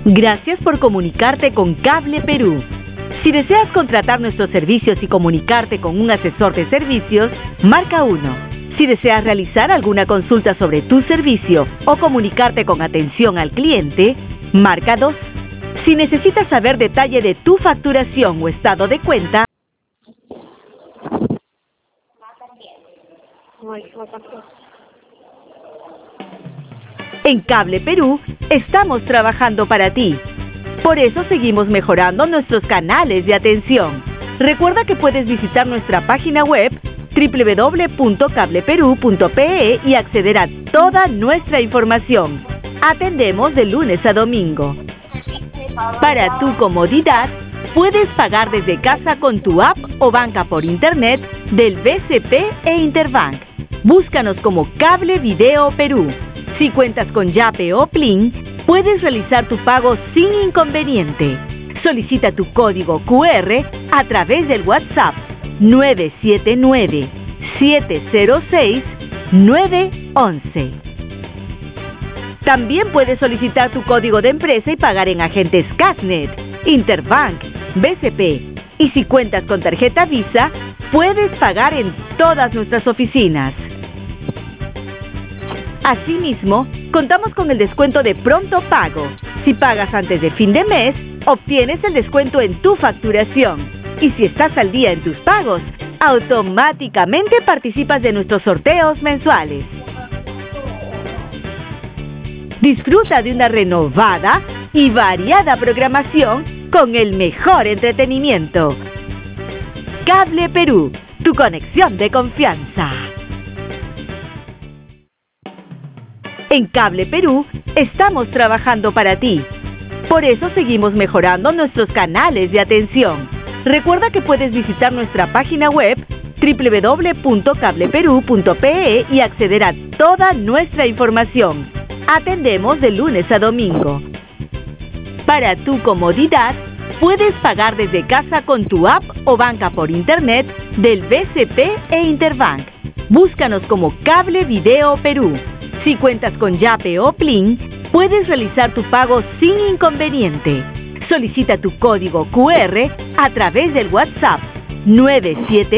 Gracias por comunicarte con Cable Perú. Si deseas contratar nuestros servicios y comunicarte con un asesor de servicios, marca 1. Si deseas realizar alguna consulta sobre tu servicio o comunicarte con atención al cliente, marca 2. Si necesitas saber detalle de tu facturación o estado de cuenta, en Cable Perú estamos trabajando para ti. Por eso seguimos mejorando nuestros canales de atención. Recuerda que puedes visitar nuestra página web www.cableperu.pe y acceder a toda nuestra información. Atendemos de lunes a domingo. Para tu comodidad, puedes pagar desde casa con tu app o banca por internet del BCP e Interbank. Búscanos como Cable Video Perú. Si cuentas con Yape o Plin, puedes realizar tu pago sin inconveniente. Solicita tu código QR a través del WhatsApp 979-706-911. También puedes solicitar tu código de empresa y pagar en agentes Casnet, Interbank, BCP. Y si cuentas con tarjeta Visa, puedes pagar en todas nuestras oficinas. Asimismo, contamos con el descuento de pronto pago. Si pagas antes de fin de mes, obtienes el descuento en tu facturación. Y si estás al día en tus pagos, automáticamente participas de nuestros sorteos mensuales. Disfruta de una renovada y variada programación con el mejor entretenimiento. Cable Perú, tu conexión de confianza. En Cable Perú estamos trabajando para ti. Por eso seguimos mejorando nuestros canales de atención. Recuerda que puedes visitar nuestra página web www.cableperu.pe y acceder a toda nuestra información. Atendemos de lunes a domingo. Para tu comodidad, puedes pagar desde casa con tu app o banca por internet del BCP e Interbank. Búscanos como Cable Video Perú. Si cuentas con Yape o Plin, puedes realizar tu pago sin inconveniente. Solicita tu código QR a través del WhatsApp 979